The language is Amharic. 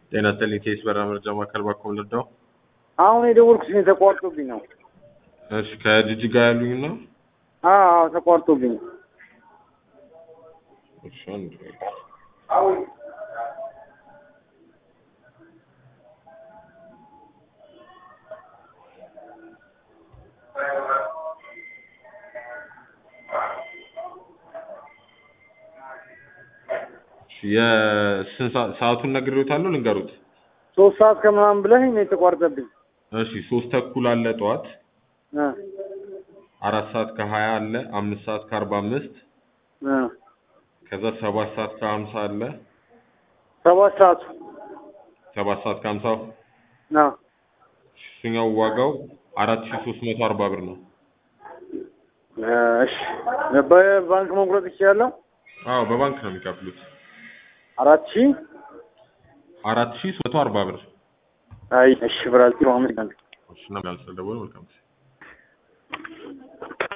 ጤና ይስጥልኝ ኬስ በራ መረጃ ማዕከል ባኮም ልርዳው? አሁን የደወልኩት ተቋርጦብኝ ነው። እሺ ከጂጂጋ ያሉኝ ነው? አዎ ተቋርጦብኝ። እሺ አንድ የስንት ሰዓቱን ነግሬዎታለሁ ልንገሩት? 3 ሰዓት ከምናምን ብለኸኝ ነው የተቋረጠብኝ። እሺ 3 ተኩል አለ ጠዋት 4 ሰዓት ከ20 አለ 5 ሰዓት ከ45 ከዛ 7 ሰዓት ከ50 አለ 7 ሰዓት ከ50 ነው። እሱኛው ዋጋው 4340 ብር ነው። እሺ በባንክ መቁረጥ ይችላል? አዎ በባንክ ነው የሚከፍሉት። 4340 ብር። አይ እሺ ብራል ነው አመሰግናለሁ። እሺ ነው ያልሰደበው መልካም